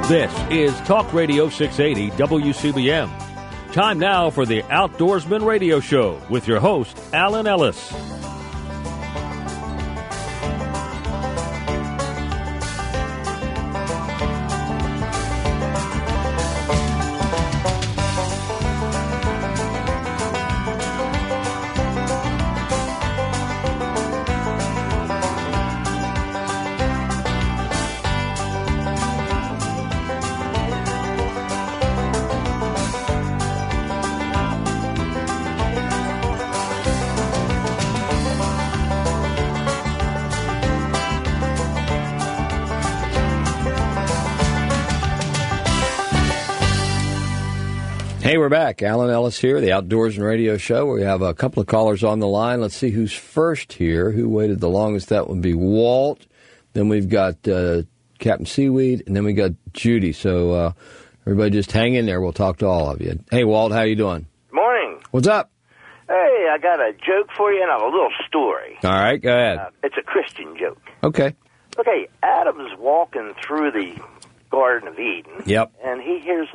This is Talk Radio 680 WCBM. Time now for the Outdoorsman Radio Show with your host, Alan Ellis. Hey, we're back. Alan Ellis here, the Outdoorsman Radio Show. We have a couple of callers on the line. Let's see who's first here. Who waited the longest? That would be Walt. Then we've got Captain Seaweed, and then we got Judy. So everybody just hang in there. We'll talk to all of you. Hey, Walt, how you doing? Morning. What's up? Hey, I got a joke for you and a little story. All right, go ahead. It's a Christian joke. Okay. Okay, Adam's walking through the Garden of Eden. Yep. And he hears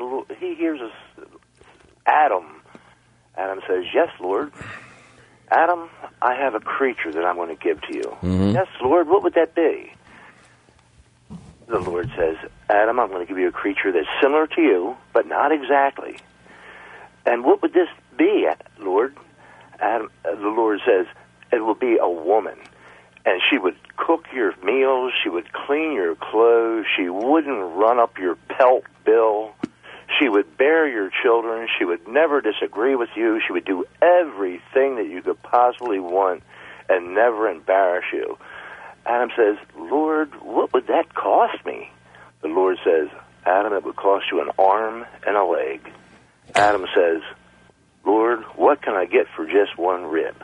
Adam. Adam says, "Yes, Lord. Adam, I have a creature that I'm going to give to you." Mm-hmm. "Yes, Lord, what would that be?" The Lord says, "Adam, I'm going to give you a creature that's similar to you, but not exactly." "And what would this be, Lord?" The Lord says, "It will be a woman. And she would cook your meals, she would clean your clothes, she wouldn't run up your pelt bill, she would bear your children, she would never disagree with you, she would do everything that you could possibly want and never embarrass you." Adam says, "Lord, what would that cost me?" The Lord says, "Adam, it would cost you an arm and a leg." Adam says, "Lord, what can I get for just one rib?"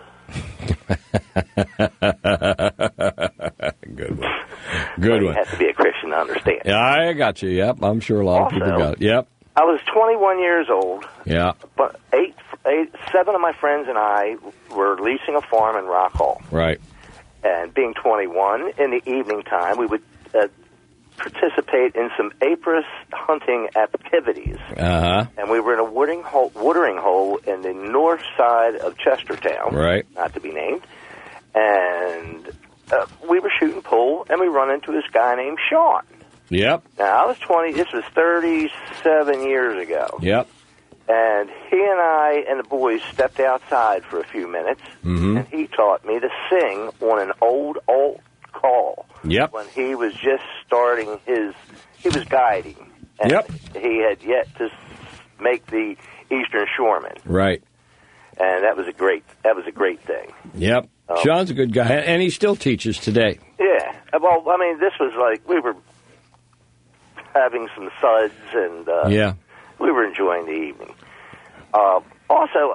Good one. Good one. You have to be a Christian to understand. Yeah, I got you. Yep, I'm sure a lot of people got it. Yep. I was 21 years old. Yeah. But seven of my friends and I were leasing a farm in Rock Hall. Right. And being 21, in the evening time, we would participate in some Apris hunting activities. Uh-huh. And we were in a watering hole in the north side of Chestertown. Right. Not to be named. And we were shooting pool, and we run into this guy named Sean. Yep. Now, I was 20. This was 37 years ago. Yep. And he and I and the boys stepped outside for a few minutes, Mm-hmm. and he taught me to sing on an old call. Yep. When he was just starting he was guiding. And Yep. he had yet to make the Eastern Shoreman. Right. And that was a great thing. Yep. Sean's a good guy, and he still teaches today. Yeah. Well, I mean, this was like we were having some suds, and Yeah. we were enjoying the evening. Also,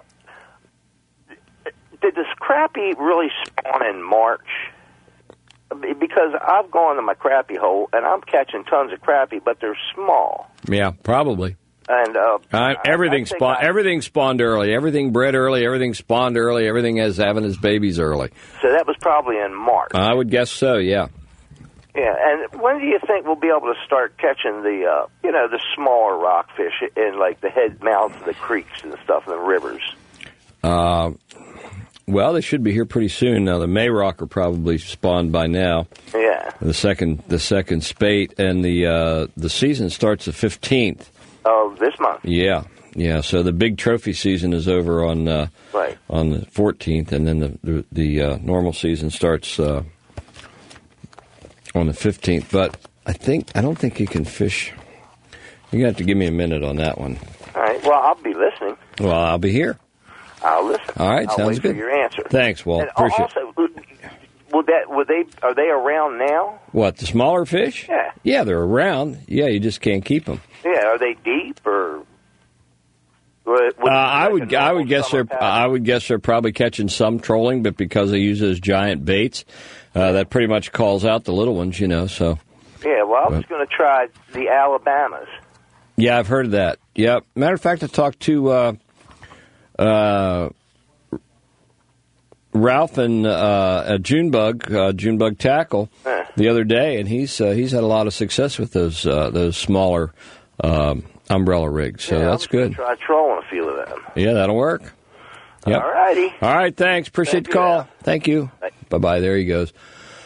did this crappie really spawn in March? Because I've gone to my crappie hole, and I'm catching tons of crappie, but they're small. Yeah, probably. And everything spawned early. Everything bred early. Everything spawned early. Everything is having its babies early. So that was probably in March. I would guess so. Yeah. Yeah. And when do you think we'll be able to start catching the the smaller rockfish in like the head mouths of the creeks and stuff and the rivers? Well, they should be here pretty soon. Now the Mayrock are probably spawned by now. Yeah. The second spate, and the season starts the 15th. Oh, this month. Yeah. Yeah, so the big trophy season is over on right. on the 14th, and then the normal season starts on the 15th. But I don't think you can fish. You have to give me a minute on that one. All right. Well, I'll be listening. Well, I'll be here. I'll listen. All right, I'll sounds wait good. For your answer. Thanks, Walt. And Appreciate it. Also, are they around now? What, the smaller fish? Yeah. Yeah, they're around. Yeah, you just can't keep them. Yeah. Are they deep or? I would guess they're probably catching some trolling, but because they use those giant baits, that pretty much calls out the little ones, So. Yeah. Well, I was going to try the Alabamas. Yeah, I've heard of that. Yeah. Matter of fact, I talked to Ralph and Junebug Tackle the other day, and he's had a lot of success with those smaller umbrella rigs. So that's good. Try trolling a few of them. Yeah, that'll work. Yep. All righty. All right, thanks. Appreciate the call. Thank you. Bye-bye. There he goes.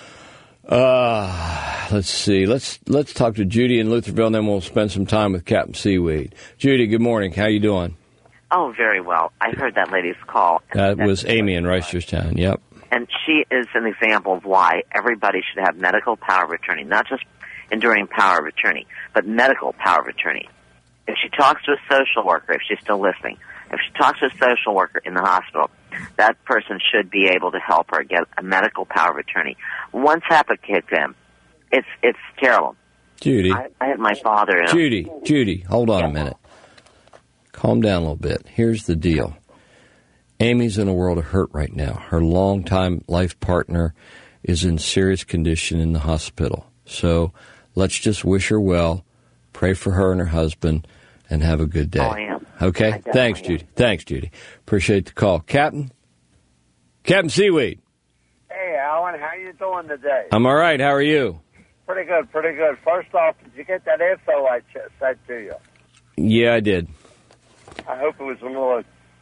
Let's see. Let's talk to Judy in Lutherville, and then we'll spend some time with Captain Seaweed. Judy, good morning. How you doing? Oh, very well. I heard that lady's call. That was Amy in Reisterstown. Yep. And she is an example of why everybody should have medical power of attorney, not just enduring power of attorney, but medical power of attorney. If she talks to a social worker, if she's still listening, if she talks to a social worker in the hospital, that person should be able to help her get a medical power of attorney. Once HIPAA kicks in, it's terrible. Judy. I had my father in Judy, hold on a minute. Calm down a little bit. Here's the deal. Amy's in a world of hurt right now. Her longtime life partner is in serious condition in the hospital. So let's just wish her well, pray for her and her husband, and have a good day. Oh, I am. Okay? Thanks, Judy. Thanks, Judy. Appreciate the call. Captain Seaweed. Hey, Alan, how you doing today? I'm all right. How are you? Pretty good. First off, did you get that info I sent to you? Yeah, I did. I hope it was a little...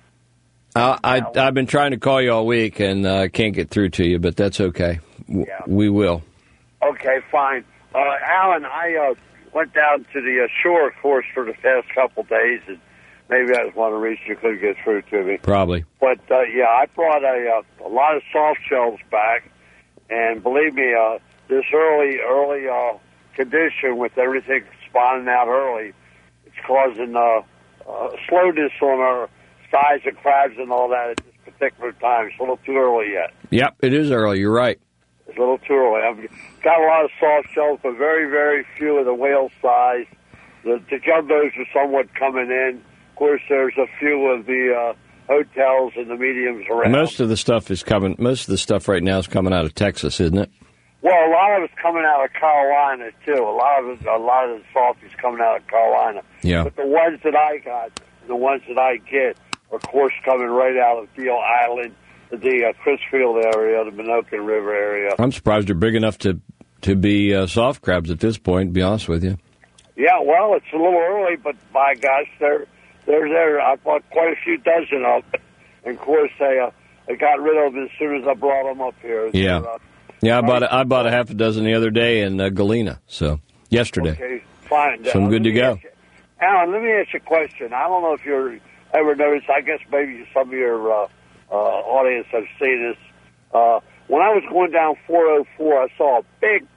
I've been trying to call you all week and can't get through to you, but that's okay. We will. Okay, fine. Alan, I went down to the shore course for the past couple days, and maybe I was one of the reasons you couldn't get through to me. Probably. But, I brought a lot of soft shells back, and believe me, this early condition with everything spawning out early, it's causing slowness on our size of crabs and all that at this particular time. It's a little too early yet. Yep, it is early. You're right. It's a little too early. I've got a lot of soft shells, but very, very few of the whale size. The jumbos are somewhat coming in. Of course, there's a few of the hotels and the mediums around. Most of the stuff right now is coming out of Texas, isn't it? Well, a lot of it's coming out of Carolina too. A lot of the softies coming out of Carolina. Yeah. But the ones that I got, the ones that I get, are, of course, coming right out of Deal Island, the Crisfield area, the Minokan River area. I'm surprised they're big enough to be soft crabs at this point, to be honest with you. Yeah, well, it's a little early, but by gosh, they're there. I bought quite a few dozen of them. And, of course, I got rid of them as soon as I brought them up here. Yeah. I bought a half a dozen the other day in Galena, so yesterday. Okay, fine. So I'm good to go. Alan, let me ask you a question. I don't know if you're ever noticed, I guess maybe some of your audience have seen this. When I was going down 404, I saw a big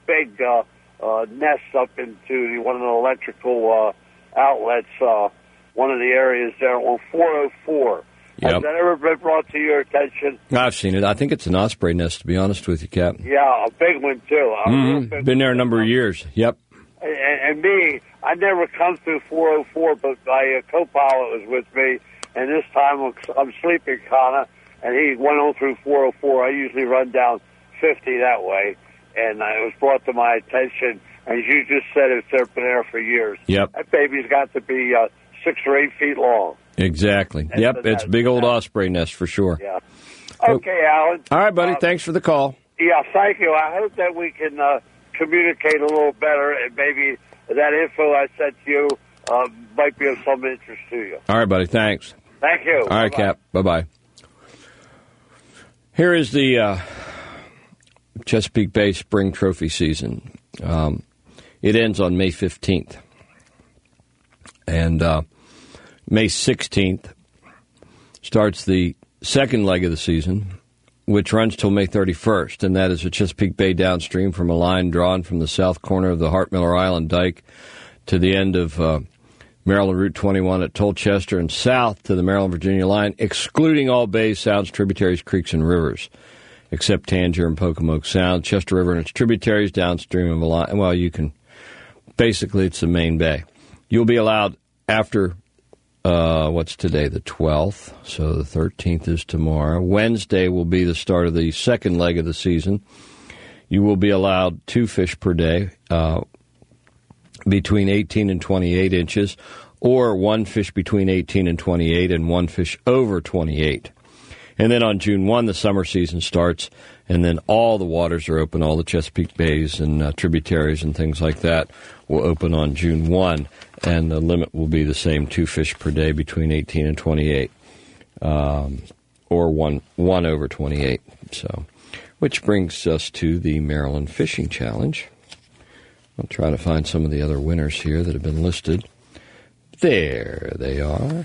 nest up into one of the electrical outlets, one of the areas there on 404. Yep. Has that ever been brought to your attention? I've seen it. I think it's an osprey nest, to be honest with you, Cap. Yeah, a big one, too. Been there a number of years. Yep. And me, I never come through 404, but my co-pilot was with me, and this time I'm sleeping kind of, and he went on through 404. I usually run down 50 that way, and it was brought to my attention, and as you just said, it's been there for years. Yep. That baby's got to be 6 or 8 feet long. Exactly. Yep, it's a big old osprey nest for sure. Yeah. Okay, Alan. All right, buddy. Thanks for the call. Yeah, thank you. I hope that we can communicate a little better, and maybe that info I sent to you might be of some interest to you. All right, buddy. Thanks. Thank you. All right, Cap. Bye-bye. Here is the Chesapeake Bay Spring Trophy season. It ends on May 15th. And May 16th starts the second leg of the season, which runs till May 31st, and that is the Chesapeake Bay downstream from a line drawn from the south corner of the Hart Miller Island Dike to the end of Maryland Route 21 at Tolchester and south to the Maryland-Virginia line, excluding all bays, sounds, tributaries, creeks, and rivers, except Tangier and Pocomoke Sound, Chester River and its tributaries downstream of a line. Well, you can, basically it's the main bay. You'll be allowed after, what's today, the 12th, so the 13th is tomorrow. Wednesday will be the start of the second leg of the season. You will be allowed 2 fish per day, between 18 and 28 inches, or 1 fish between 18 and 28 and 1 fish over 28. And then on June 1, the summer season starts, and then all the waters are open, all the Chesapeake bays and tributaries and things like that will open on June 1, and the limit will be the same, 2 fish per day between 18 and 28, or one over 28. So, which brings us to the Maryland Fishing Challenge. I'll try to find some of the other winners here that have been listed. There they are.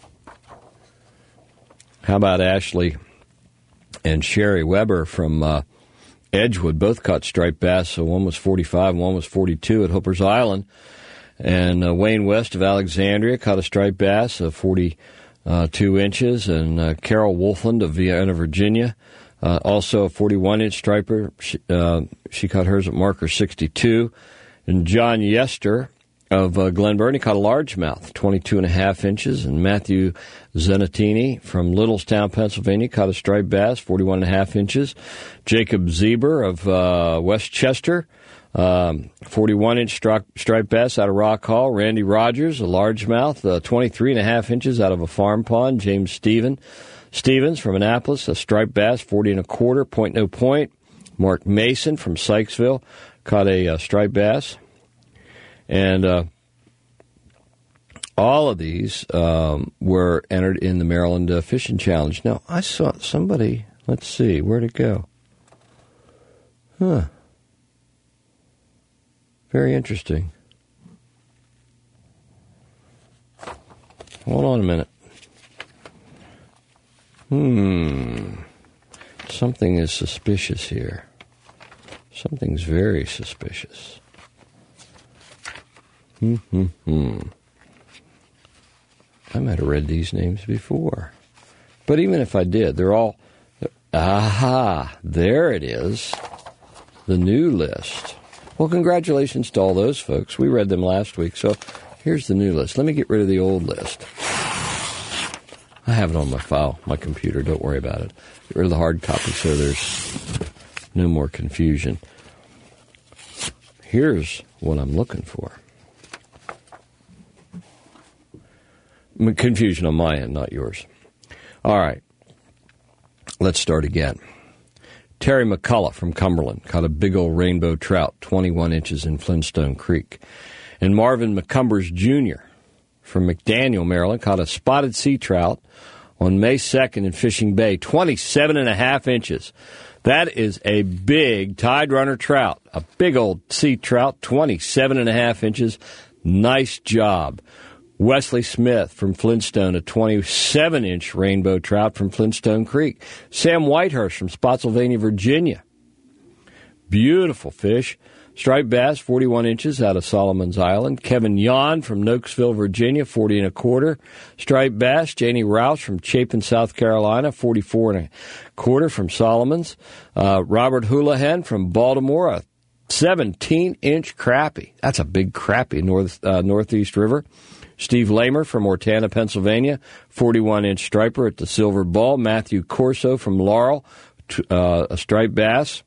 How about Ashley and Sherry Weber from Edgewood? Both caught striped bass, so one was 45 and one was 42 at Hooper's Island. And Wayne West of Alexandria caught a striped bass of 42 inches. And Carol Wolfland of Vienna, Virginia, also a 41-inch striper. She caught hers at marker 62. And John Yester of Glen Burnie caught a largemouth, 22.5 inches. And Matthew Zenatini from Littlestown, Pennsylvania, caught a striped bass, 41.5 inches. Jacob Zeber of Westchester, 41-inch striped bass out of Rock Hall. Randy Rogers, a largemouth, 23.5 inches out of a farm pond. James Stevens from Annapolis, a striped bass, 40.25, point no point. Mark Mason from Sykesville caught a striped bass. And all of these were entered in the Maryland Fishing Challenge. Now, I saw somebody, let's see, where'd it go? Very interesting. Hold on a minute. Something is suspicious here. Something's very suspicious. I might have read these names before. But even if I did, they're all... Aha! There it is. The new list. Well, congratulations to all those folks. We read them last week, so here's the new list. Let me get rid of the old list. I have it on my file, my computer. Don't worry about it. Get rid of the hard copy so there's no more confusion. Here's what I'm looking for. Confusion on my end, not yours. All right. Let's start again. Terry McCullough from Cumberland caught a big old rainbow trout, 21 inches in Flintstone Creek. And Marvin McCumbers Jr. from McDaniel, Maryland, caught a spotted sea trout on May 2nd in Fishing Bay, 27.5 inches. That is a big Tide Runner trout, a big old sea trout, 27.5 inches. Nice job. Wesley Smith from Flintstone, a 27-inch rainbow trout from Flintstone Creek. Sam Whitehurst from Spotsylvania, Virginia. Beautiful fish. Striped bass, 41 inches out of Solomon's Island. Kevin Yon from Nokesville, Virginia, 40.25. Striped bass, Janie Rouse from Chapin, South Carolina, 44.25 from Solomon's. Robert Houlihan from Baltimore, a 17-inch crappie. That's a big crappie, Northeast River. Steve Lamer from Ortana, Pennsylvania, 41-inch striper at the Silver Ball. Matthew Corso from Laurel, a striped bass.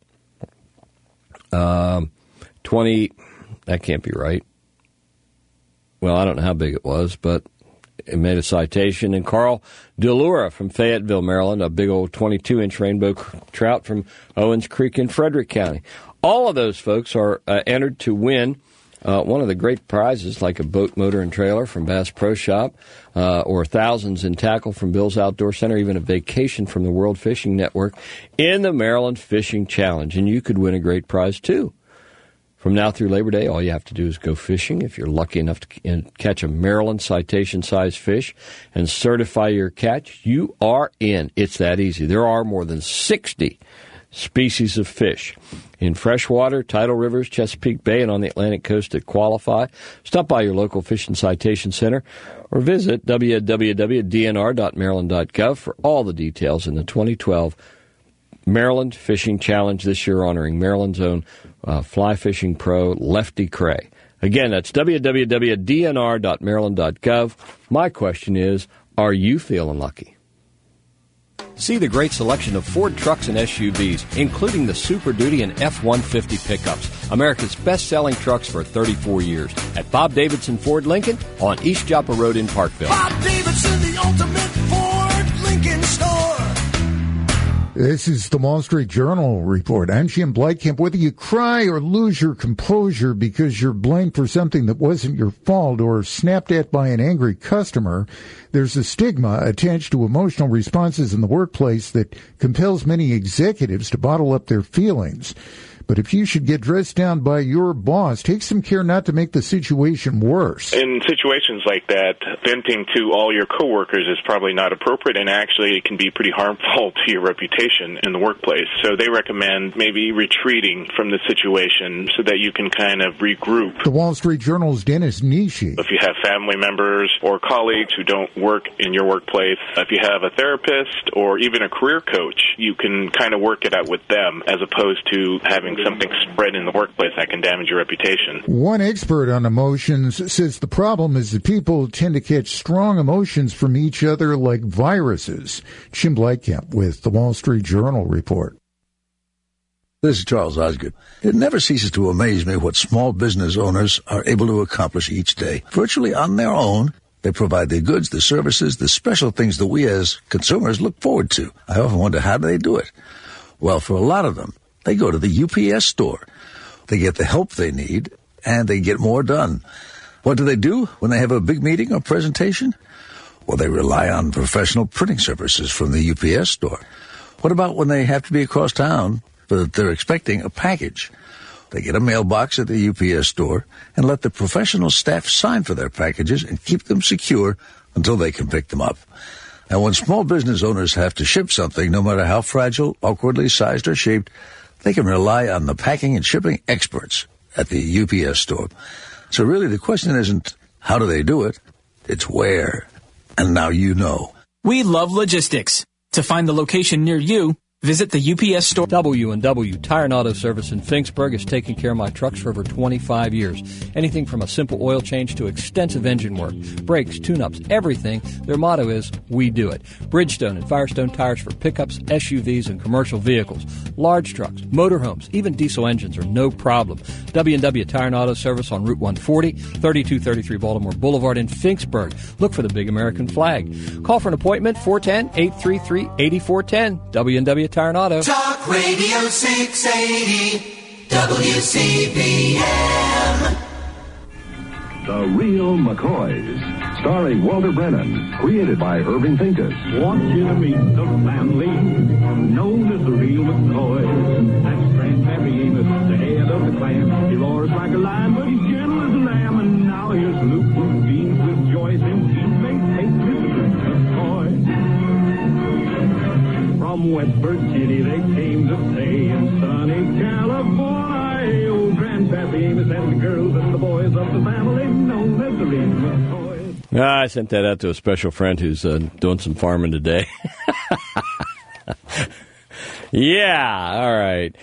20, that can't be right. Well, I don't know how big it was, but it made a citation. And Carl DeLura from Fayetteville, Maryland, a big old 22-inch rainbow trout from Owens Creek in Frederick County. All of those folks are entered to win one of the great prizes, like a boat, motor, and trailer from Bass Pro Shop, or thousands in tackle from Bill's Outdoor Center, even a vacation from the World Fishing Network in the Maryland Fishing Challenge. And you could win a great prize, too. From now through Labor Day, all you have to do is go fishing. If you're lucky enough to catch a Maryland citation-sized fish and certify your catch, you are in. It's that easy. There are more than 60 species of fish in freshwater, tidal rivers, Chesapeake Bay, and on the Atlantic coast that qualify. Stop by your local Fish and Citation Center or visit www.dnr.maryland.gov for all the details in the 2012 Maryland Fishing Challenge, this year honoring Maryland's own fly fishing pro, Lefty Cray. Again, that's www.dnr.maryland.gov. My question is, are you feeling lucky? See the great selection of Ford trucks and SUVs, including the Super Duty and F-150 pickups, America's best-selling trucks for 34 years, at Bob Davidson Ford Lincoln on East Joppa Road in Parkville. Bob Davidson, the ultimate Ford Lincoln store. This is the Wall Street Journal report. I'm Jim Blykamp. Whether you cry or lose your composure because you're blamed for something that wasn't your fault or snapped at by an angry customer, there's a stigma attached to emotional responses in the workplace that compels many executives to bottle up their feelings. But if you should get dressed down by your boss, take some care not to make the situation worse. In situations like that, venting to all your coworkers is probably not appropriate, and actually it can be pretty harmful to your reputation in the workplace. So they recommend maybe retreating from the situation so that you can kind of regroup. The Wall Street Journal's Dennis Nishi. If you have family members or colleagues who don't work in your workplace, if you have a therapist or even a career coach, you can kind of work it out with them as opposed to having something spread in the workplace that can damage your reputation. One expert on emotions says the problem is that people tend to catch strong emotions from each other like viruses. Jim Blykamp with the Wall Street Journal report. This is Charles Osgood. It never ceases to amaze me what small business owners are able to accomplish each day. Virtually on their own, they provide the goods, the services, the special things that we as consumers look forward to. I often wonder, how do they do it? Well, for a lot of them, they go to the UPS store. They get the help they need, and they get more done. What do they do when they have a big meeting or presentation? Well, they rely on professional printing services from the UPS store. What about when they have to be across town, but they're expecting a package? They get a mailbox at the UPS store and let the professional staff sign for their packages and keep them secure until they can pick them up. Now, when small business owners have to ship something, no matter how fragile, awkwardly sized, or shaped, they can rely on the packing and shipping experts at the UPS store. So really the question isn't how do they do it, it's where. And now you know. We love logistics. To find the location near you, visit the UPS store. W&W Tire and Auto Service in Finksburg has taken care of my trucks for over 25 years. Anything from a simple oil change to extensive engine work, brakes, tune-ups, everything. Their motto is, we do it. Bridgestone and Firestone tires for pickups, SUVs, and commercial vehicles. Large trucks, motorhomes, even diesel engines are no problem. W&W Tire and Auto Service on Route 140, 3233 Baltimore Boulevard in Finksburg. Look for the big American flag. Call for an appointment, 410-833-8410. W&W Tire and Auto. Talk Radio 680 WCBM. The Real McCoys, starring Walter Brennan, created by Irving Pincus. Want you to meet the family known as the Real McCoys. That's Grandpappy Amos, the head of the clan. He roars like a lion, but he's gentle as a lamb. And now here's Luke, who beams with joy since he may take Mr. McCoy. From West Virginia they came to stay in sunny California. Old Grandpappy Amos and the girls and the boys of the family known as the Real McCoys. I sent that out to a special friend who's doing some farming today. Yeah, all right.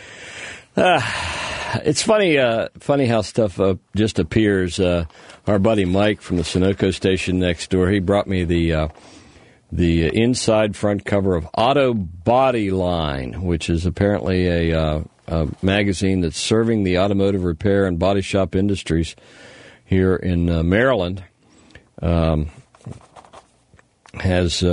It's funny how stuff just appears. Our buddy Mike from the Sunoco station next door, he brought me the inside front cover of Auto Body Line, which is apparently a magazine that's serving the automotive repair and body shop industries here in Maryland. Has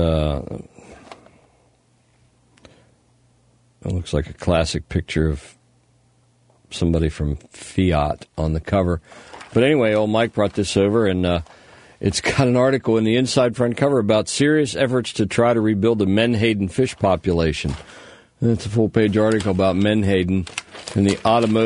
it looks like a classic picture of somebody from Fiat on the cover. But anyway, old Mike brought this over, and it's got an article in the inside front cover about serious efforts to try to rebuild the Menhaden fish population. And it's a full-page article about Menhaden and the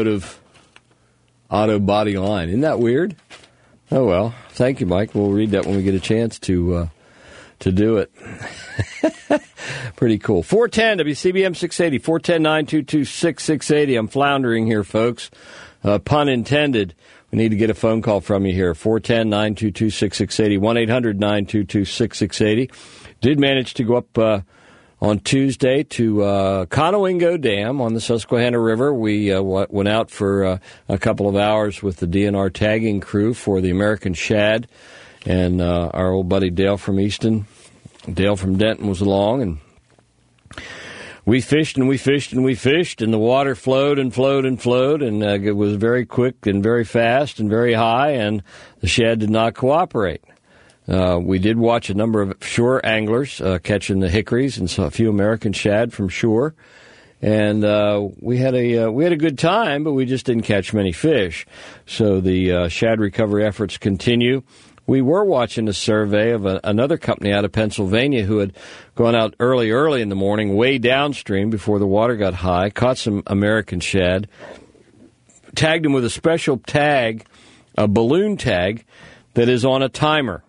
auto body line. Isn't that weird? Oh, well, thank you, Mike. We'll read that when we get a chance to do it. Pretty cool. 410 WCBM 680, 410-922-6680. I'm floundering here, folks. Pun intended. We need to get a phone call from you here. 410-922-6680, 1-800-922-6680. Did manage to go up on Tuesday to Conowingo Dam on the Susquehanna River. We went out for a couple of hours with the DNR tagging crew for the American Shad. And our old buddy Dale from Easton, Dale from Denton was along, and we fished and we fished and we fished, and the water flowed and flowed and flowed, and it was very quick and very fast and very high, and the shad did not cooperate. We did watch a number of shore anglers catching the hickories and saw a few American shad from shore. And we had a good time, but we just didn't catch many fish. So the shad recovery efforts continue. We were watching a survey of another company out of Pennsylvania who had gone out early in the morning, way downstream before the water got high, caught some American shad, tagged them with a special tag, a balloon tag that is on a timer.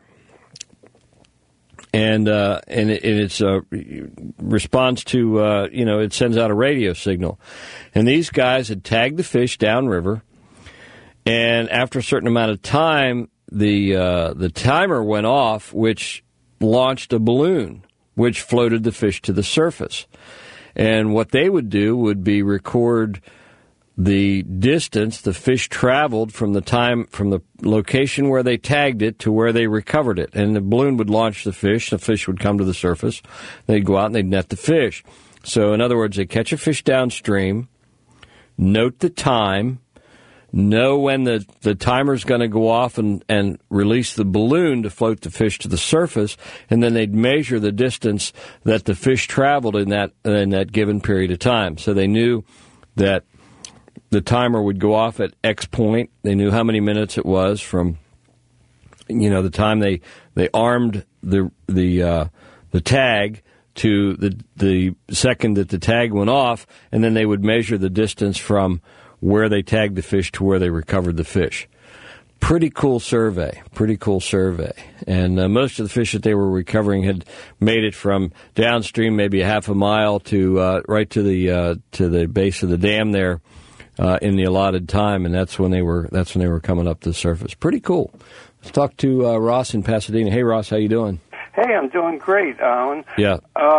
And it's a response to, it sends out a radio signal. And these guys had tagged the fish downriver, and after a certain amount of time, the timer went off, which launched a balloon, which floated the fish to the surface. And what they would do would be record the distance the fish traveled from the location where they tagged it to where they recovered it. And the balloon would launch the fish would come to the surface, they'd go out and they'd net the fish. So in other words, they catch a fish downstream, note the time, know when the timer's going to go off and release the balloon to float the fish to the surface, and then they'd measure the distance that the fish traveled in that given period of time. So they knew that the timer would go off at X point. They knew how many minutes it was from, the time they armed the tag to the second that the tag went off, and then they would measure the distance from where they tagged the fish to where they recovered the fish. Pretty cool survey. And most of the fish that they were recovering had made it from downstream, maybe a half a mile to right to the base of the dam there. In the allotted time, and that's when they were coming up to the surface. Pretty cool. Let's talk to Ross in Pasadena. Hey, Ross, how you doing? Hey, I'm doing great, Alan. Yeah.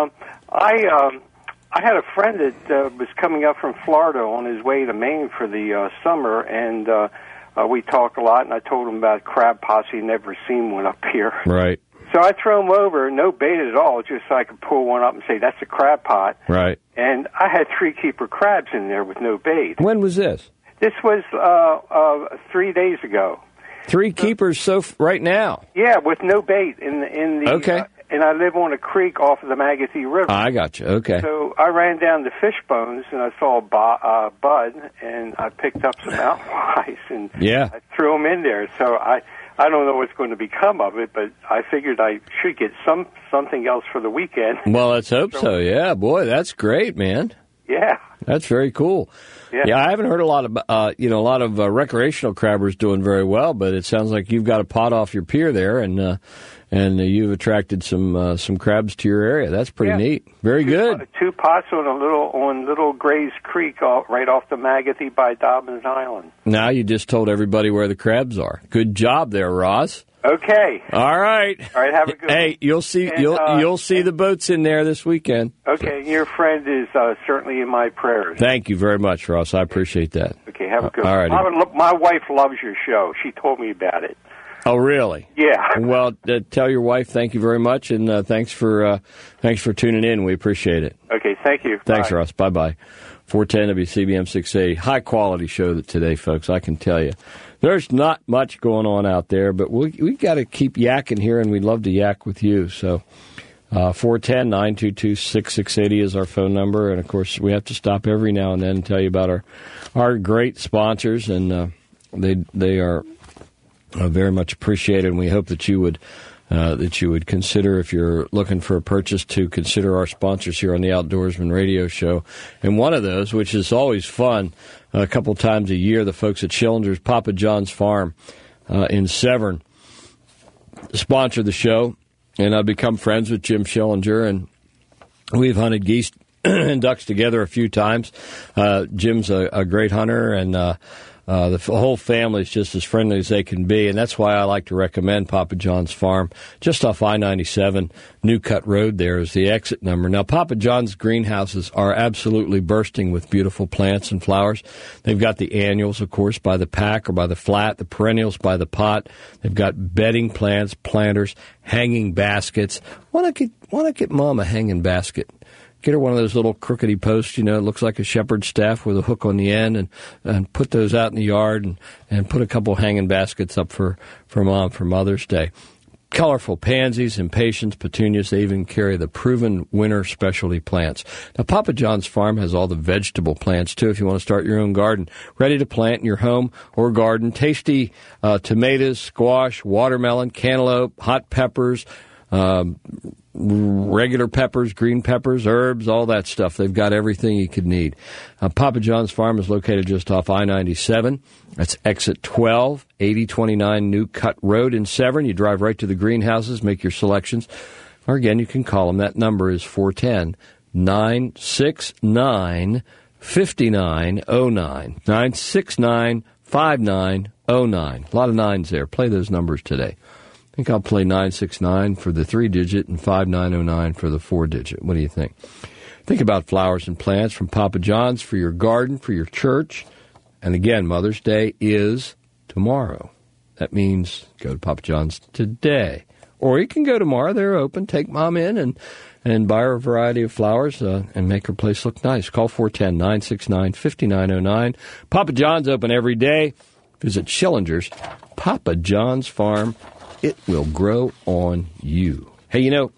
I had a friend that was coming up from Florida on his way to Maine for the summer, and we talked a lot. And I told him about crab pots. He'd never seen one up here. Right. So I throw him over, no bait at all, just so I could pull one up and say, that's a crab pot. Right. And I had 3 keeper crabs in there with no bait. When was this? This was 3 days ago. 3 keepers right now? Yeah, with no bait in the. Okay. And I live on a creek off of the Magothy River. I got you. Okay. So I ran down to Fishbones, and I saw a bud, and I picked up some mountain lice, and I threw them in there. So I don't know what's going to become of it, but I figured I should get something else for the weekend. Well, let's hope so. Yeah, boy, that's great, man. Yeah, that's very cool. Yeah, I haven't heard a lot of recreational crabbers doing very well, but it sounds like you've got a pot off your pier there, and you've attracted some crabs to your area. That's pretty neat. Very good. 2 pots on Little Grays Creek, right off the Magothy by Dobbins Island. Now you just told everybody where the crabs are. Good job there, Ross. Okay. All right. All right. Have a good. Hey, you'll see the boats in there this weekend. Okay. So. Your friend is certainly in my prayers. Thank you very much, Ross. I appreciate that. Okay. Have a good. All right. My wife loves your show. She told me about it. Oh, really? Yeah. Well, tell your wife thank you very much, and thanks for tuning in. We appreciate it. Okay, thank you. Thanks, Bye. Ross. Bye-bye. 410 WCBM 680. High-quality show today, folks, I can tell you. There's not much going on out there, but we got to keep yakking here, and we'd love to yak with you. So 410-922-6680 is our phone number, and, of course, we have to stop every now and then and tell you about our great sponsors, and they are very much appreciated, and we hope that you would consider, if you're looking for a purchase, to consider our sponsors here on the Outdoorsman Radio Show. And one of those, which is always fun, a couple times a year, the folks at Schillinger's Papa John's Farm in Severn sponsor the show, and I've become friends with Jim Schillinger, and we've hunted geese and ducks together a few times. Jim's a great hunter, and the whole family is just as friendly as they can be, and that's why I like to recommend Papa John's Farm. Just off I-97, New Cut Road there is the exit number. Now, Papa John's greenhouses are absolutely bursting with beautiful plants and flowers. They've got the annuals, of course, by the pack or by the flat, the perennials by the pot. They've got bedding plants, planters, hanging baskets. Why not get Mom a hanging basket? Get her one of those little crookedy posts, it looks like a shepherd's staff with a hook on the end, and put those out in the yard, and put a couple hanging baskets up for Mom for Mother's Day. colorful pansies, impatiens, petunias. They even carry the proven winter specialty plants. Now, Papa John's Farm has all the vegetable plants, too, if you want to start your own garden. Ready to plant in your home or garden. Tasty tomatoes, squash, watermelon, cantaloupe, hot peppers, regular peppers, green peppers, herbs, all that stuff. They've got everything you could need. Papa John's Farm is located just off I-97. That's exit 12, 8029 New Cut Road in Severn. You drive right to the greenhouses, make your selections. Or again, you can call them. That number is 410-969-5909. 969-5909. A lot of nines there. Play those numbers today. I think I'll play 969 for the 3-digit and 5909 for the 4-digit. What do you think? Think about flowers and plants from Papa John's for your garden, for your church. And again, Mother's Day is tomorrow. That means go to Papa John's today. Or you can go tomorrow. They're open. Take Mom in and buy her a variety of flowers and make her place look nice. Call 410-969-5909. Papa John's open every day. Visit Schillinger's Papa John's Farm. It will grow on you. Hey, you know,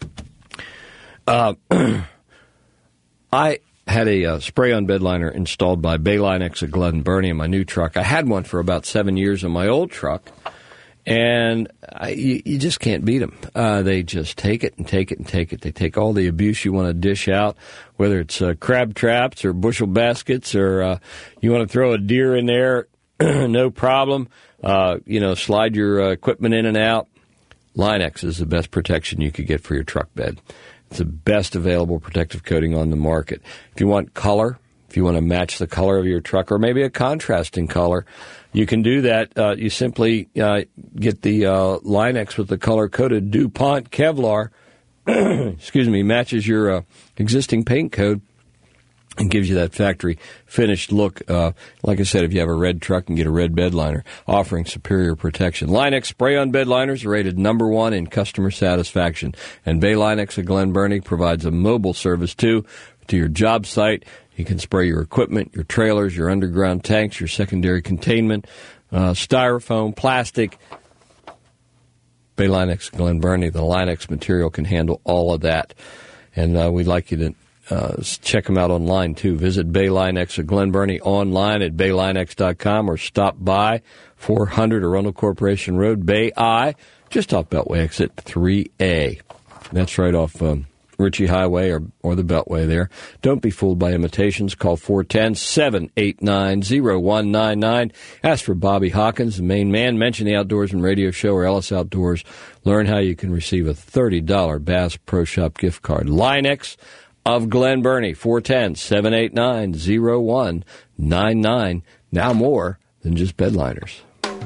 I had a spray-on bed liner installed by Baylinex at Glen Burnie in my new truck. I had one for about 7 years in my old truck, and you just can't beat them. They just take it and take it and take it. They take all the abuse you want to dish out, whether it's crab traps or bushel baskets or you want to throw a deer in there, no problem. Slide your equipment in and out. Line-X is the best protection you could get for your truck bed. It's the best available protective coating on the market. If you want color, if you want to match the color of your truck or maybe a contrasting color, you can do that. You simply get the Line-X with the color-coded DuPont Kevlar, matches your existing paint code and gives you that factory finished look. Like I said, if you have a red truck, and get a red bed liner, offering superior protection. Line-X spray-on bed liners are rated #1 in customer satisfaction. And Baylinex at Glen Burnie provides a mobile service, too, to your job site. You can spray your equipment, your trailers, your underground tanks, your secondary containment, styrofoam, plastic. Baylinex at Glen Burnie, the Line-X material can handle all of that. And we'd like you to check them out online, too. Visit Baylinex at Glen Burnie online at baylinex.com or stop by 400 Arundel Corporation Road, Bay I, just off Beltway exit 3A. That's right off Ritchie Highway or the Beltway there. Don't be fooled by imitations. Call 410-789-0199. Ask for Bobby Hawkins, the main man. Mention the Outdoorsman Radio Show or Ellis Outdoors. Learn how you can receive a $30 Bass Pro Shop gift card. Line-X of Glen Burnie, 410-789-0199. Now more than just bed liners.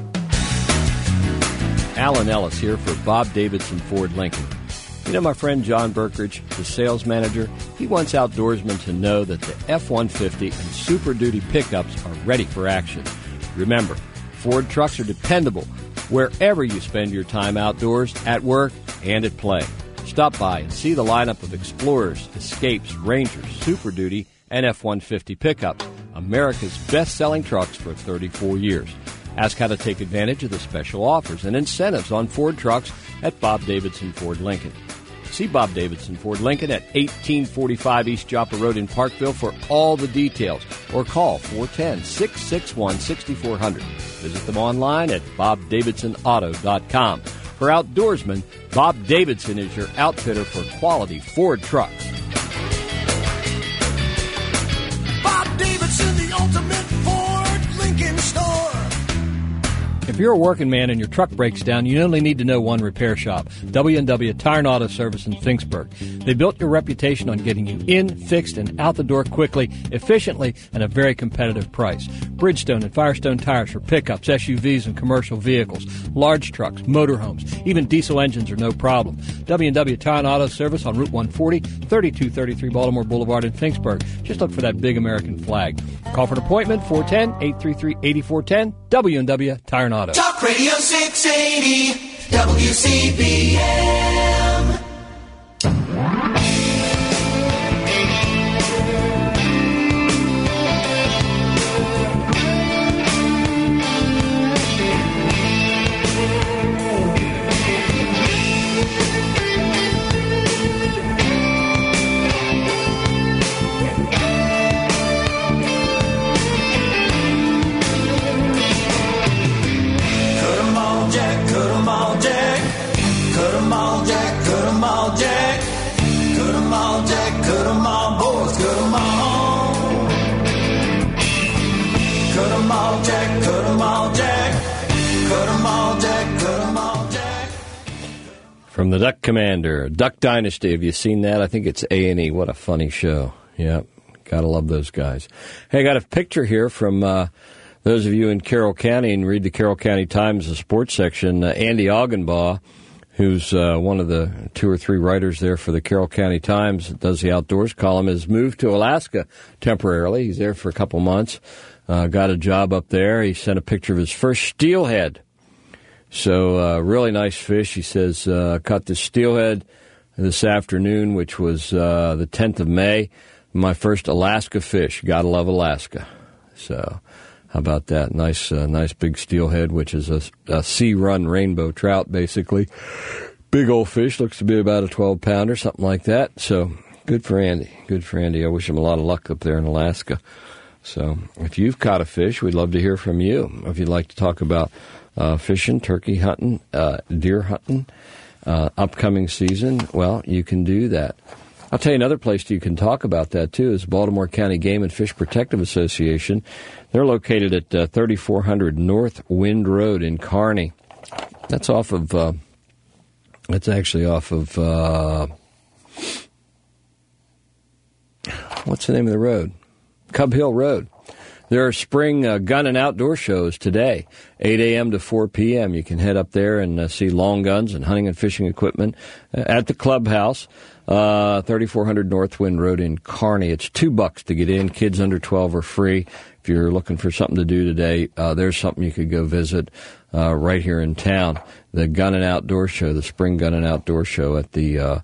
Alan Ellis here for Bob Davidson Ford Lincoln. You know my friend John Berkridge, the sales manager? He wants outdoorsmen to know that the F-150 and Super Duty pickups are ready for action. Remember, Ford trucks are dependable wherever you spend your time outdoors, at work, and at play. Stop by and see the lineup of Explorers, Escapes, Rangers, Super Duty, and F-150 pickups, America's best-selling trucks for 34 years. Ask how to take advantage of the special offers and incentives on Ford trucks at Bob Davidson Ford Lincoln. See Bob Davidson Ford Lincoln at 1845 East Joppa Road in Parkville for all the details, or call 410-661-6400. Visit them online at bobdavidsonauto.com. For outdoorsmen, Bob Davidson is your outfitter for quality Ford trucks. Bob Davidson, the ultimate Ford Lincoln store. If you're a working man and your truck breaks down, you only need to know one repair shop, W&W Tire and Auto Service in Finksburg. They built your reputation on getting you in, fixed, and out the door quickly, efficiently, and at a very competitive price. Bridgestone and Firestone tires for pickups, SUVs, and commercial vehicles, large trucks, motorhomes, even diesel engines are no problem. W&W Tire and Auto Service on Route 140, 3233 Baltimore Boulevard in Finksburg. Just look for that big American flag. Call for an appointment, 410-833-8410, W&W Tire and Auto. Talk Radio 680 WCBM. Cut 'em all. Cut 'em all, Jack. Cut 'em all, Jack. Cut 'em all, Jack. Cut 'em all, Jack. From the Duck Commander, Duck Dynasty. Have you seen that? I think it's A&E. What a funny show. Yep. Gotta love those guys. Hey, I got a picture here from those of you in Carroll County and read the Carroll County Times, the sports section. Andy Augenbaugh, who's one of the 2 or 3 writers there for the Carroll County Times, that does the outdoors column, has moved to Alaska temporarily. He's there for a couple months. Got a job up there. He sent a picture of his first steelhead. So really nice fish. He says, caught this steelhead this afternoon, which was the 10th of May. My first Alaska fish. Gotta love Alaska. So how about that? Nice big steelhead, which is a sea-run rainbow trout, basically. Big old fish. Looks to be about a 12-pounder, something like that. So good for Andy. Good for Andy. I wish him a lot of luck up there in Alaska. So if you've caught a fish, we'd love to hear from you. If you'd like to talk about fishing, turkey hunting, deer hunting, upcoming season, well, you can do that. I'll tell you another place you can talk about that, too, is Baltimore County Game and Fish Protective Association. They're located at 3400 North Wind Road in Kearney. That's off of, actually off of, what's the name of the road? Cub Hill Road. There are spring gun and outdoor shows today, 8 a.m. to 4 p.m. You can head up there and see long guns and hunting and fishing equipment at the clubhouse, 3400 North Wind Road in Kearney. It's $2 to get in. Kids under 12 are free. If you're looking for something to do today, there's something you could go visit right here in town. The Gun and Outdoor Show, the Spring Gun and Outdoor Show at the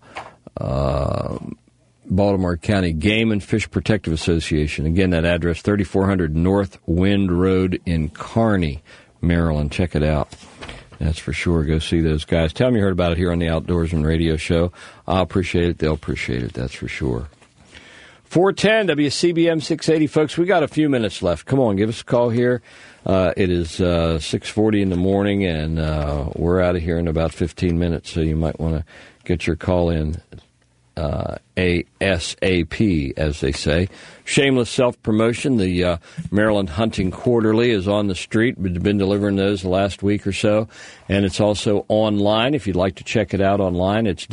Baltimore County Game and Fish Protective Association. Again, that address, 3400 North Wind Road in Kearney, Maryland. Check it out. That's for sure. Go see those guys. Tell them you heard about it here on the Outdoorsman Radio Show. I'll appreciate it. They'll appreciate it. That's for sure. 410 WCBM 680. Folks, we got a few minutes left. Come on, give us a call here. It is 6:40 in the morning, and we're out of here in about 15 minutes, so you might want to get your call in ASAP, as they say. Shameless self-promotion. The Maryland Hunting Quarterly is on the street. We've been delivering those the last week or so. And it's also online. If you'd like to check it out online, it's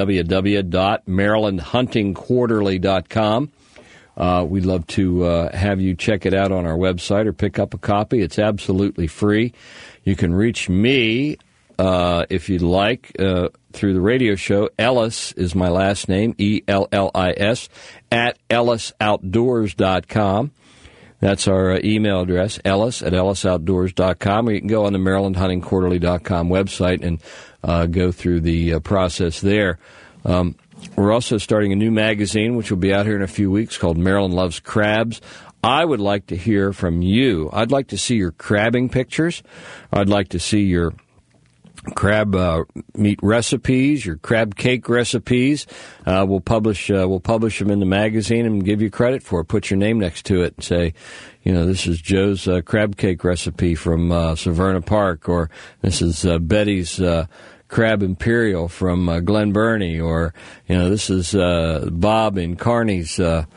www.marylandhuntingquarterly.com. We'd love to have you check it out on our website or pick up a copy. It's absolutely free. You can reach me if you'd like, through the radio show. Ellis is my last name, ELLIS, at ellisoutdoors.com. That's our email address, Ellis at ellisoutdoors.com. Or you can go on the MarylandHuntingQuarterly.com website and go through the process there. We're also starting a new magazine, which will be out here in a few weeks, called Maryland Loves Crabs. I would like to hear from you. I'd like to see your crabbing pictures. I'd like to see your crab meat recipes, your crab cake recipes. We'll publish them in the magazine and give you credit for it. Put your name next to it and say, this is Joe's crab cake recipe from Severna Park, or this is Betty's Crab Imperial from Glen Burnie, or this is Bob in Kearney's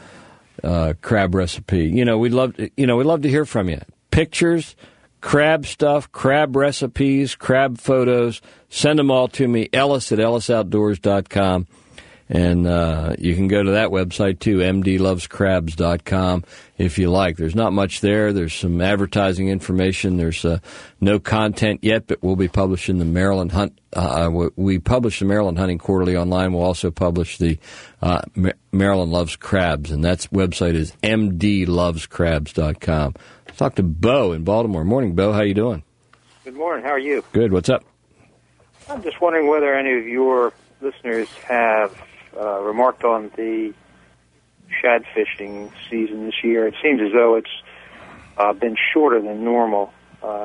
crab recipe. We'd love to hear from you. Pictures, crab stuff, crab recipes, crab photos. Send them all to me, Ellis at ellisoutdoors.com. And you can go to that website, too, mdlovescrabs.com, if you like. There's not much there. There's some advertising information. There's no content yet, but we'll be publishing the Maryland we publish the Maryland Hunting Quarterly online. We'll also publish the Maryland Loves Crabs, and that website is mdlovescrabs.com. Let's talk to Bo in Baltimore. Morning, Bo. How you doing? Good morning. How are you? Good. What's up? I'm just wondering whether any of your listeners have remarked on the shad fishing season this year. It seems as though it's been shorter than normal.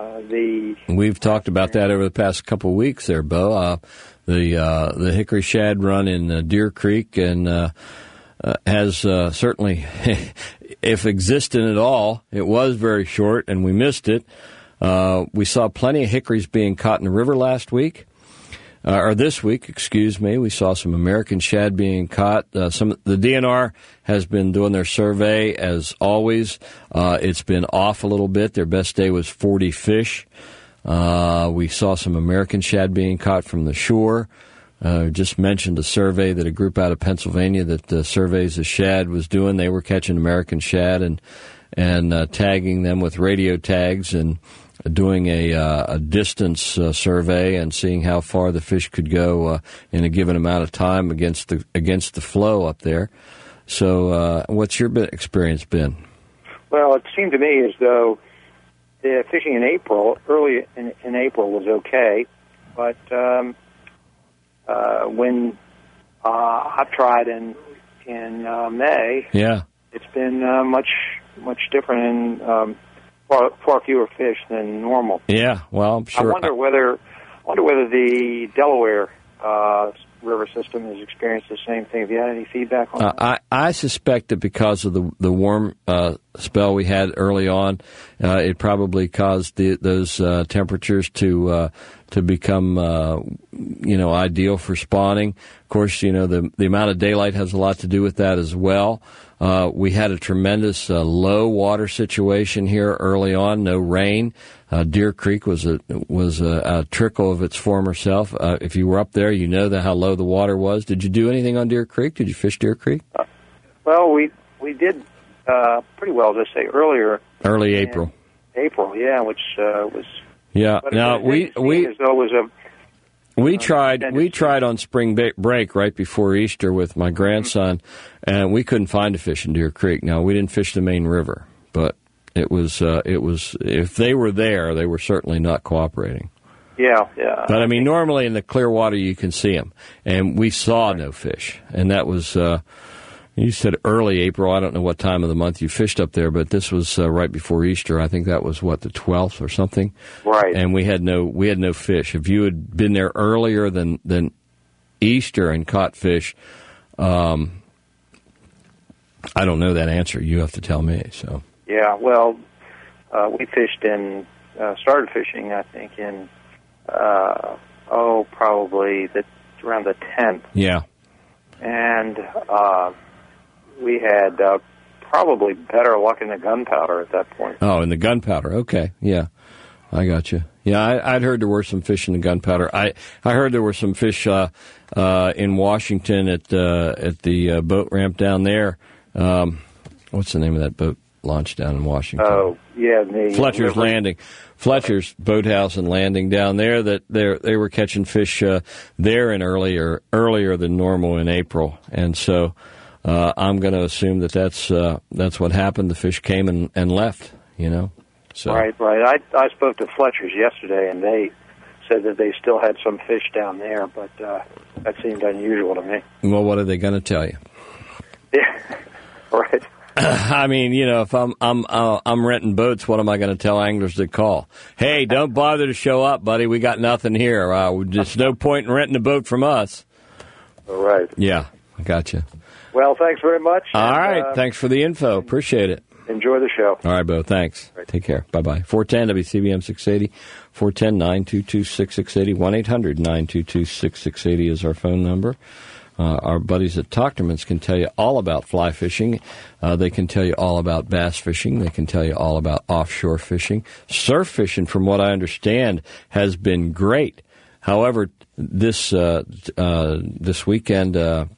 We've talked about that over the past couple of weeks there, Bo. The hickory shad run in Deer Creek and has certainly, if existent at all, it was very short, and we missed it. We saw plenty of hickories being caught in the river last week. this week, we saw some American shad being caught. The DNR has been doing their survey as always. It's been off a little bit. Their best day was 40 fish. We saw some American shad being caught from the shore. Just mentioned a survey that a group out of Pennsylvania that surveys the shad was doing. They were catching American shad and tagging them with radio tags and doing a distance survey and seeing how far the fish could go in a given amount of time against the flow up there. So, what's your experience been? Well, it seemed to me as though the fishing in April, early in April, was okay, but when I've tried in May, it's been much different and far fewer fish than normal. Yeah, well, I'm sure. I wonder whether the Delaware river system has experienced the same thing. Have you had any feedback on that? I suspect that because of the warm spell we had early on, it probably caused those temperatures to become ideal for spawning. Of course, the amount of daylight has a lot to do with that as well. We had a tremendous low water situation here early on. No rain. Deer Creek was a trickle of its former self. If you were up there, you know how low the water was. Did you do anything on Deer Creek? Did you fish Deer Creek? Well, we did pretty well. Just say early April. April, yeah, which was. Yeah. Now we tried on spring break right before Easter with my grandson, and we couldn't find a fish in Deer Creek. Now we didn't fish the main river, but it was if they were there, they were certainly not cooperating. Yeah. But I mean, normally in the clear water you can see them, and we saw no fish, and that was. You said early April. I don't know what time of the month you fished up there, but this was right before Easter. I think that was the 12th or something. Right. And we had no fish. If you had been there earlier than Easter and caught fish, I don't know that answer. You have to tell me. So. Yeah. Well, we fished started fishing. I think in probably around the 10th. Yeah. And we had probably better luck in the gunpowder at that point. Oh, in the gunpowder. Okay, yeah, I got you. Yeah, I'd heard there were some fish in the gunpowder. I heard there were some fish in Washington at the boat ramp down there. What's the name of that boat launch down in Washington? Oh, yeah, Fletcher's Landing. Fletcher's Boathouse and Landing down there. That they were catching fish there in earlier than normal in April, and so. I'm going to assume that's what happened. The fish came and left, So. Right. I spoke to Fletcher's yesterday, and they said that they still had some fish down there, but that seemed unusual to me. Well, what are they going to tell you? Yeah, right. I mean, if I'm renting boats, what am I going to tell anglers that call? Hey, don't bother to show up, buddy. We got nothing here. There's no point in renting a boat from us. All right. Yeah, I got you. Well, thanks very much. All right. Thanks for the info. Appreciate it. Enjoy the show. All right, Bo. Thanks. Right. Take care. Bye-bye. 410 WCBM 680, 410-922-6680, 1-800-922-6680 is our phone number. Our buddies at Tochterman's can tell you all about fly fishing. They can tell you all about bass fishing. They can tell you all about offshore fishing. Surf fishing, from what I understand, has been great. However, this weekend...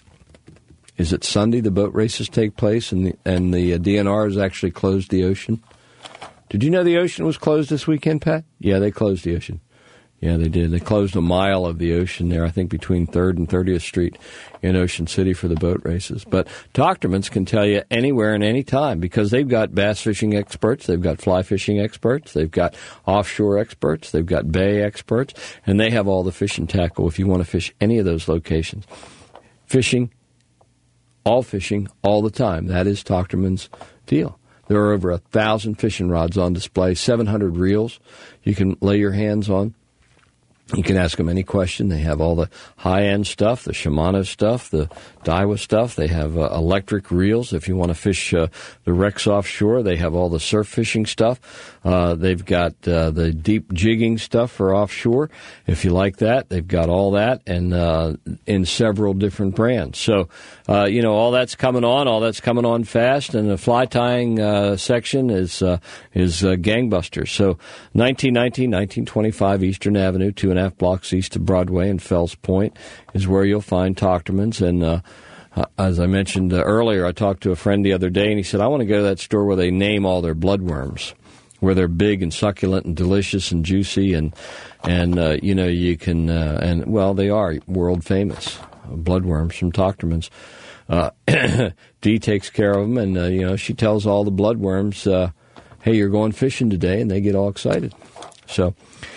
is it Sunday the boat races take place and the DNR has actually closed the ocean? Did you know the ocean was closed this weekend, Pat? Yeah, they closed the ocean. Yeah, they did. They closed a mile of the ocean there, I think between 3rd and 30th Street in Ocean City for the boat races. But Tochterman's can tell you anywhere and any time because they've got bass fishing experts, they've got fly fishing experts, they've got offshore experts, they've got bay experts, and they have all the fishing tackle if you want to fish any of those locations. Fishing all the time. That is Tochterman's deal. There are over 1,000 fishing rods on display, 700 reels you can lay your hands on. You can ask them any question. They have all the high-end stuff, the Shimano stuff, the Daiwa stuff. They have electric reels if you want to fish the wrecks offshore. They have all the surf fishing stuff. They've got the deep jigging stuff for offshore. If you like that, they've got all that and in several different brands. So, all that's coming on. All that's coming on fast. And the fly tying section is gangbusters. So 1919, 1925 Eastern Avenue, 2.5 blocks east of Broadway and Fells Point is where you'll find Tochterman's. And as I mentioned earlier, I talked to a friend the other day, and he said, I want to go to that store where they name all their bloodworms, where they're big and succulent and delicious and juicy, and you can, they are world famous, bloodworms from Tochterman's. Dee takes care of them, and, she tells all the bloodworms, hey, you're going fishing today, and they get all excited. So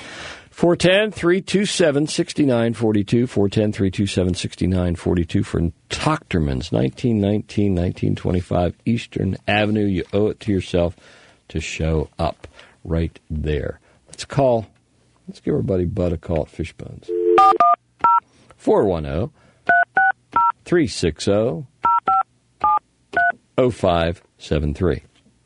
410-327-6942, 410-327-6942 for Tochterman's, 1919, 1925 Eastern Avenue. You owe it to yourself to show up right there. Let's give our buddy Bud a call at Fishbones. 410-360-0573.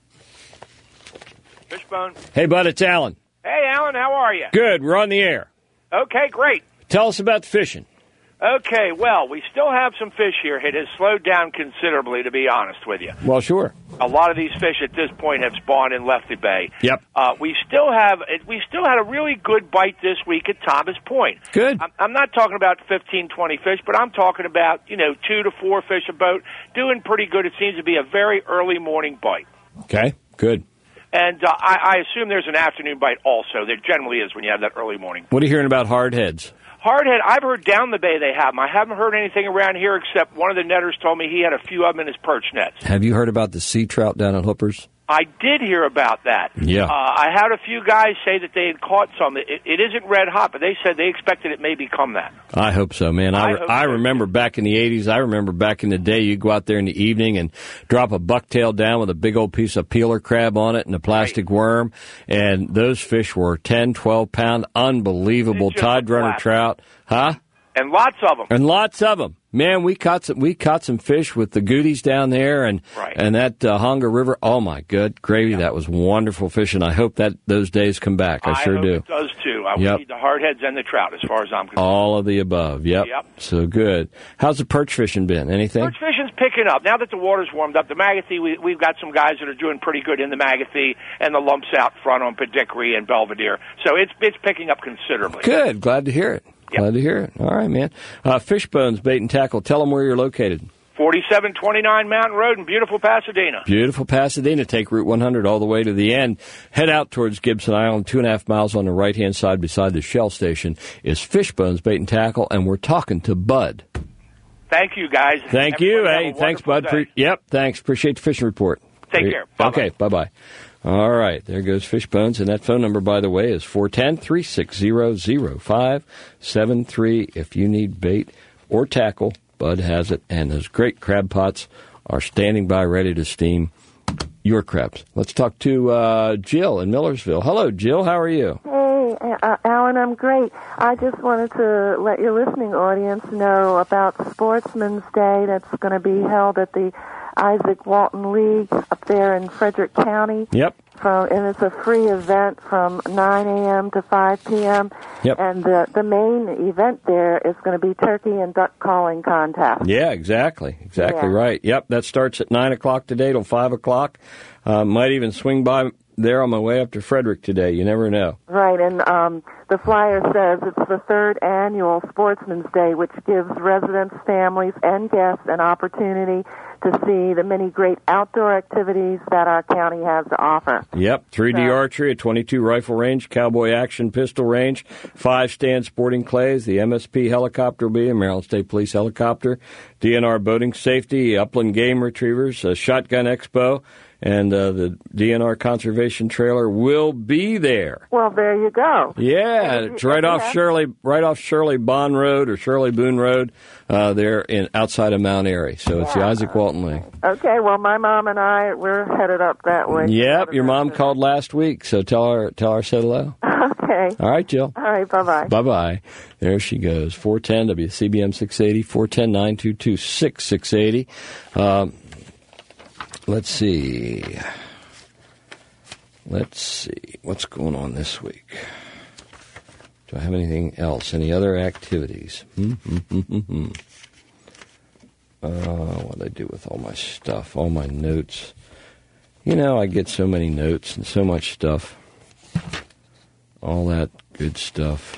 Fishbone. Hey, Bud, it's Alan. Hey, Alan, how are you? Good, we're on the air. Okay, great. Tell us about the fishing. Okay, well, we still have some fish here. It has slowed down considerably, to be honest with you. Well, sure. A lot of these fish at this point have spawned and left the bay. Yep. We still had a really good bite this week at Thomas Point. Good. I'm not talking about 15, 20 fish, but I'm talking about, 2 to 4 fish a boat, doing pretty good. It seems to be a very early morning bite. Okay, good. And I assume there's an afternoon bite also. There generally is when you have that early morning. What are you hearing about hardheads? Hardhead, I've heard down the bay they have them. I haven't heard anything around here except one of the netters told me he had a few of them in his perch nets. Have you heard about the sea trout down at Hoopers? I did hear about that. Yeah. I had a few guys say that they had caught some. It isn't red hot, but they said they expected it may become that. I hope so, man. I remember back in the 80s, I remember back in the day, you'd go out there in the evening and drop a bucktail down with a big old piece of peeler crab on it and a plastic worm, and those fish were 10, 12-pound, unbelievable tide runner trout. Huh? And lots of them. And lots of them. Man, we caught some fish with the goodies down there and that Honga River. Oh my good gravy, that was wonderful fishing. I hope that those days come back. I sure hope do. It does too. I would need the hardheads and the trout as far as I'm concerned. All of the above. Yep. So good. How's the perch fishing been? Anything? Perch fishing's picking up now that the water's warmed up. The Magathie, we've got some guys that are doing pretty good in the Magathie and the lumps out front on Pedickery and Belvedere. So it's picking up considerably. Good. Glad to hear it. Glad to hear it. All right, man. Fishbones Bait and Tackle. Tell them where you're located. 4729 Mountain Road in beautiful Pasadena. Beautiful Pasadena. Take Route 100 all the way to the end. Head out towards Gibson Island. 2.5 miles on the right-hand side beside the Shell station is Fishbones Bait and Tackle, and we're talking to Bud. Thank you, guys. Thank you. Hey, thanks, Bud. Thanks. Appreciate the fishing report. Take care. Bye-bye. Okay, bye-bye. All right, there goes Fishbones, and that phone number, by the way, is 410-360-0573. If you need bait or tackle, Bud has it, and those great crab pots are standing by ready to steam your crabs. Let's talk to Jill in Millersville. Hello, Jill. How are you? Hey, Alan, I'm great. I just wanted to let your listening audience know about Sportsman's Day that's going to be held at the Isaac Walton League up there in Frederick County. Yep. And it's a free event from 9 a.m. to 5 p.m. Yep. And the main event there is going to be turkey and duck calling contest. Yeah, exactly. Exactly right. Yep, that starts at 9 o'clock today till 5 o'clock. Might even swing by there on my way up to Frederick today. You never know. Right, and the flyer says it's the 3rd annual Sportsman's Day, which gives residents, families, and guests an opportunity to see the many great outdoor activities that our county has to offer. Yep, 3D archery, a 22 rifle range, cowboy action pistol range, 5-stand sporting clays, the MSP helicopter will be a Maryland State Police helicopter, DNR boating safety, upland game retrievers, a shotgun expo, and the DNR conservation trailer will be there. Well, there you go. Yeah, it's right off Shirley Bond Road or Shirley Boone Road, there outside of Mount Airy. So it's the Isaac Walton League. Okay, well, my mom and we're headed up that way. Yep, your mom called last week, so tell her I said hello. Okay, Okay. All right, Jill. All right, bye-bye. Bye-bye. There she goes. 410 WCBM 680, 410-922-6680. Let's see. What's going on this week? Do I have anything else? Any other activities? What did I do with all my stuff, all my notes? You know, I get so many notes and so much stuff. All that good stuff.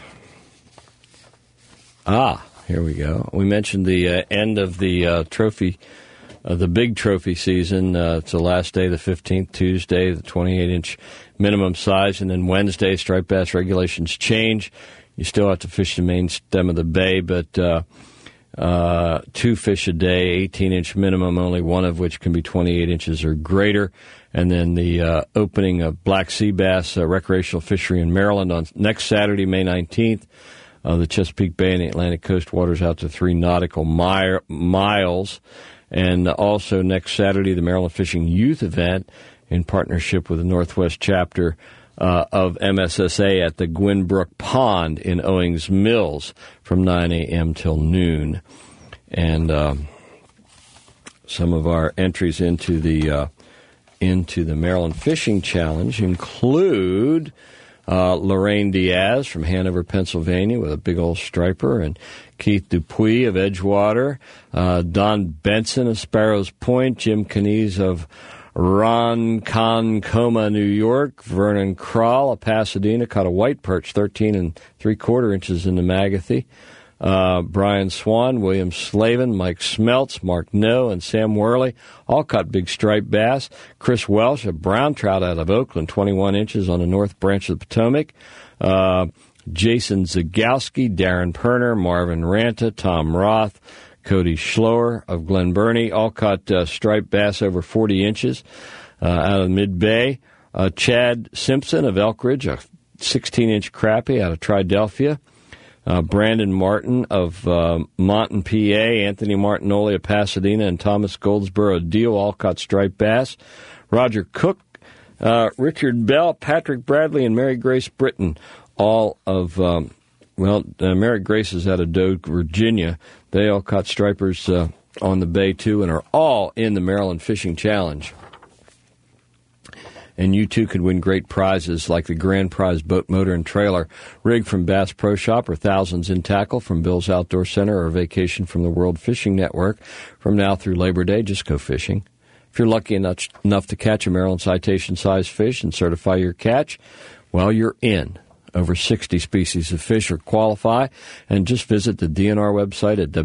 Here we go. We mentioned the end of the trophy, the big trophy season. It's the last day, the 15th, Tuesday, the 28-inch minimum size, and then Wednesday, striped bass regulations change. You still have to fish the main stem of the bay, but 2 fish a day, 18-inch minimum, only one of which can be 28 inches or greater. And then the opening of Black Sea Bass recreational fishery in Maryland on next Saturday, May 19th. The Chesapeake Bay and the Atlantic coast waters out to 3 nautical miles. And also next Saturday, the Maryland Fishing Youth Event in partnership with the Northwest Chapter of MSSA at the Gwynbrook Pond in Owings Mills from 9 a.m. till noon. And some of our entries into the Maryland Fishing Challenge include Lorraine Diaz from Hanover, Pennsylvania, with a big old striper, and Keith Dupuis of Edgewater, Don Benson of Sparrows Point, Jim Canese of Ronkonkoma, New York, Vernon Krall of Pasadena caught a white perch, 13 3/4 inches in the Magathie. Brian Swan, William Slavin, Mike Smeltz, Mark No, and Sam Worley all caught big striped bass. Chris Welsh, a brown trout out of Oakland, 21 inches on the north branch of the Potomac. Jason Zagowski, Darren Perner, Marvin Ranta, Tom Roth, Cody Schloer of Glen Burnie all caught striped bass over 40 inches out of Mid-Bay. Chad Simpson of Elkridge, a 16-inch crappie out of Triadelphia. Brandon Martin of Monton, PA, Anthony Martinoli of Pasadena, and Thomas Goldsboro of Deal all caught striped bass. Roger Cook, Richard Bell, Patrick Bradley, and Mary Grace Britton, all of, Mary Grace is out of Doak, Virginia. They all caught stripers on the bay, too, and are all in the Maryland Fishing Challenge. And you, too, could win great prizes like the grand prize boat, motor, and trailer rig from Bass Pro Shop, or thousands in tackle from Bill's Outdoor Center, or a vacation from the World Fishing Network. From now through Labor Day, just go fishing. If you're lucky enough to catch a Maryland citation-sized fish and certify your catch, well, you're in. Over 60 species of fish are qualify, and just visit the DNR website at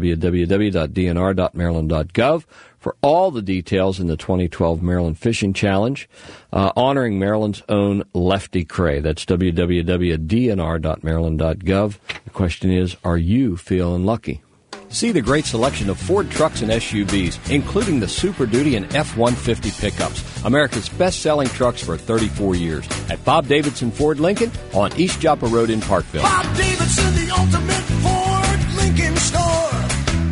www.dnr.maryland.gov for all the details in the 2012 Maryland Fishing Challenge, honoring Maryland's own Lefty Cray. That's www.dnr.maryland.gov. The question is, are you feeling lucky? See the great selection of Ford trucks and SUVs, including the Super Duty and F-150 pickups, America's best-selling trucks for 34 years, at Bob Davidson Ford Lincoln on East Joppa Road in Parkville. Bob Davidson, the ultimate Ford Lincoln store.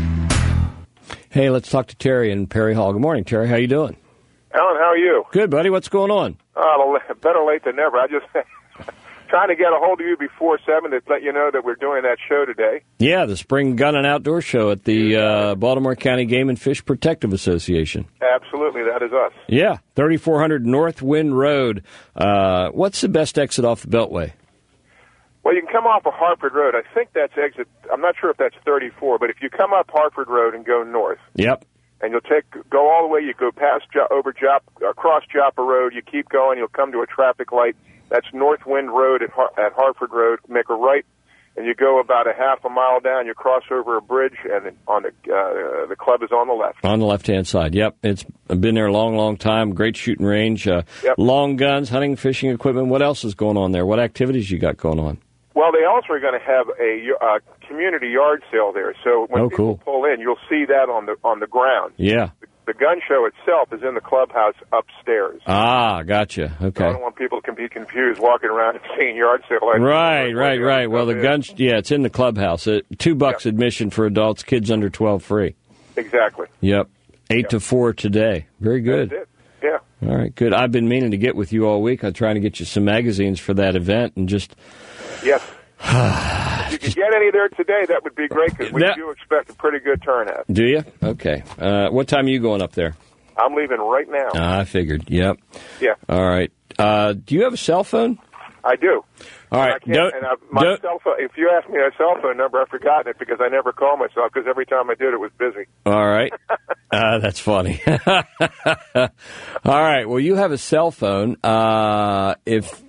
Hey, let's talk to Terry in Perry Hall. Good morning, Terry. How you doing? Alan, how are you? Good, buddy. What's going on? Better late than never. I just trying to get a hold of you before 7 to let you know that we're doing that show today. Yeah, the Spring Gun and Outdoor Show at the Baltimore County Game and Fish Protective Association. Absolutely, that is us. Yeah, 3400 North Wind Road. What's the best exit off the Beltway? Well, you can come off of Hartford Road. I think that's exit, I'm not sure if that's 34, but if you come up Hartford Road and go north. Yep. And you'll go all the way, you go past, across Joppa Road, you keep going, you'll come to a traffic light. That's North Wind Road at Hartford Road. Make a right, and you go about a half a mile down. You cross over a bridge, and on the club is on the left. On the left-hand side, yep. It's been there a long, long time. Great shooting range, long guns, hunting, fishing equipment. What else is going on there? What activities you got going on? Well, they also are going to have a community yard sale there. So when people pull in, you'll see that on the ground. Yeah. The gun show itself is in the clubhouse upstairs. Ah, gotcha. Okay. So I don't want people to be confused walking around and seeing yard sale. Right. Well, the guns, it's in the clubhouse. $2 admission for adults, kids under 12 free. Exactly. Yep. 8 to 4 today. Very good. That's it. Yeah. All right, good. I've been meaning to get with you all week. I'm trying to get you some magazines for that event and just Yes. If you could get any there today, that would be great because we do expect a pretty good turnout. Do you? Okay. What time are you going up there? I'm leaving right now. I figured. Yep. Yeah. All right. Do you have a cell phone? I do. All right. My cell phone, if you ask me a cell phone number, I've forgotten it because I never call myself because every time I did, it was busy. All right. That's funny. All right. Well, you have a cell phone. If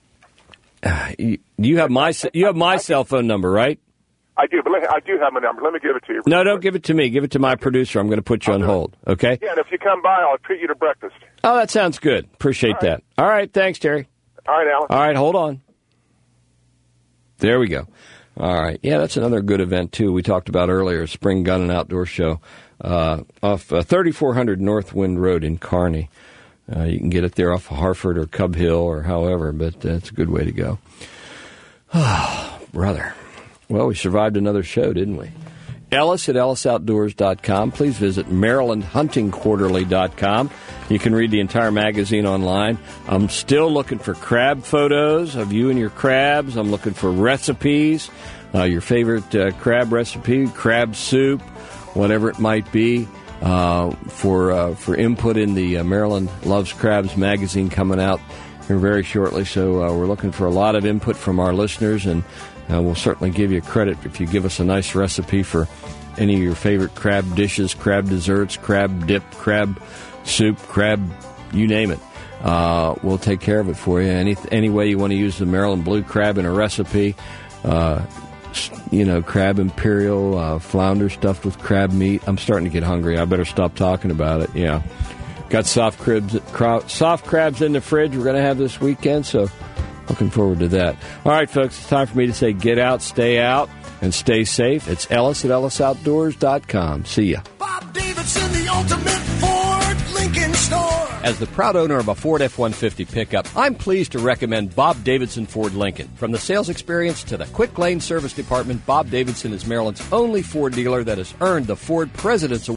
you have my cell phone number, right? I do, but I do have my number. Let me give it to you. No, don't give it to me. Give it to my producer. I'm going to put you on hold. Okay? Yeah, and if you come by, I'll treat you to breakfast. Oh, that sounds good. Appreciate that. All right. Thanks, Terry. All right, Alan. All right, hold on. There we go. All right. Yeah, that's another good event, too. We talked about earlier, Spring Gun and Outdoor Show off 3400 North Wind Road in Kearney. You can get it there off of Harford or Cub Hill or however, but it's a good way to go. Oh, brother. Well, we survived another show, didn't we? Ellis at ellisoutdoors.com. Please visit marylandhuntingquarterly.com. You can read the entire magazine online. I'm still looking for crab photos of you and your crabs. I'm looking for recipes, your favorite crab recipe, crab soup, whatever it might be, for input in the Maryland Loves Crabs magazine coming out here very shortly. So we're looking for a lot of input from our listeners, and we'll certainly give you credit if you give us a nice recipe for any of your favorite crab dishes, crab desserts, crab dip, crab soup, crab, you name it. We'll take care of it for you. Any way you want to use the Maryland blue crab in a recipe, crab imperial, flounder stuffed with crab meat. I'm starting to get hungry. I better stop talking about it. Yeah. Got soft crabs in the fridge we're going to have this weekend, so looking forward to that. All right, folks, it's time for me to say get out, stay out, and stay safe. It's Ellis at ellisoutdoors.com. See ya. Bob Davidson, the ultimate Ford Lincoln store. As the proud owner of a Ford F-150 pickup, I'm pleased to recommend Bob Davidson Ford Lincoln. From the sales experience to the quick lane service department, Bob Davidson is Maryland's only Ford dealer that has earned the Ford President's Award